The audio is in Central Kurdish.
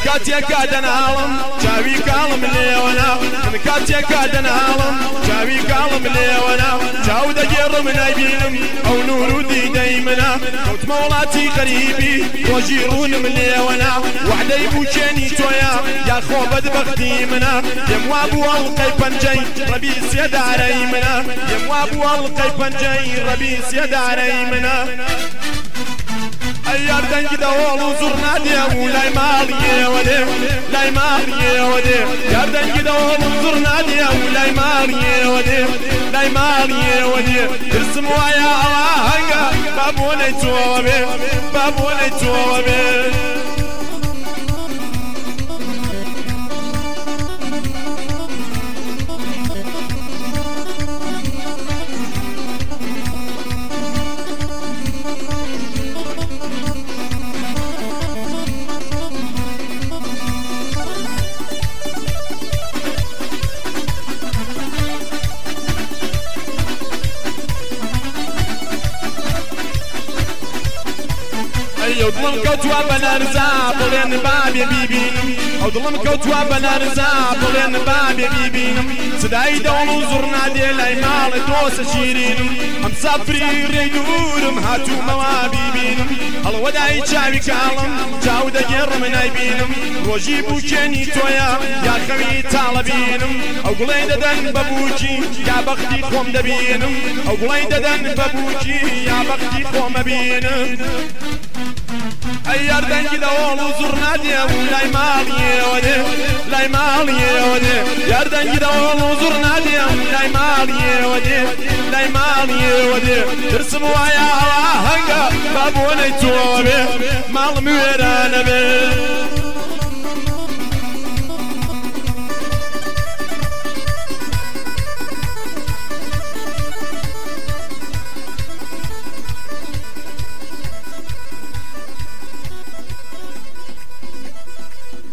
کاتێکا دەناڵم چاوی کاڵم لێوەنا من کاتێکا دەناڵم چاوی کاڵم لێوەنا چاو دەگێڕم نەبینم ئەو نور و دیدەی منە کەوتمە وڵاتی غەریبی ڕۆژی ڕوونم لێوەنا وعدەی بووکێنی تۆیە یا خۆ بەدبەختی منە پێم وا بووە ئەڵقەی پەنجەی ڕەبی سێدارەی منە پێم وا بووە ئەڵقەی پەنجەی ڕەبی سێدارەی منە ئەیار دەنگی دەوڵ و زوڕ نادێ و لای ماڵیەوە دێ لای ماڵیەوە دێ یار دەنگی دەوڵ و زوڕ نادێ و لای ماڵیەوە دێ لای ماڵیەوە دێ ترسم وایە ئەوا هەنگە با بۆنەی تۆوە بێ با بۆنەی تۆوە بێ ئەو دڵم کەوتووە بە نەرزا بڵێن بابێ بیبینم ئەو دڵم کەوتووە بە نەرزا بڵێن بابێ بیبینم سدای دەوڵ و زوڕ نادێ لای ماڵە دۆسە شیرینم ئەم سافری ڕێی دوورم هاتوومەوە بیبینم هەڵوەدای چاوی کاڵم چاو دەگێڕم نایبینم ڕۆژی بووکێنی تۆیە یا خەوی تاڵە بینم ئەو گوڵەی دەدەن بە بووکی یا بەختی خۆم دەبینم ئەو گوڵەی دەدەن بە بووکی یا بەختی خۆمە بینم ئەیار دەنگی دەوڵ و زوڕ نادێ و لای ماڵیەوە دێ لای ماڵیەوە دێ یار دەنگی دەوڵ و زوڕ نادێ و لای ماڵیەوە دێ لای ماڵیەوە دێ ترسم وایە ئەوا هەنگە با بۆنەی تۆوە بێ ماڵم وێرانە بێ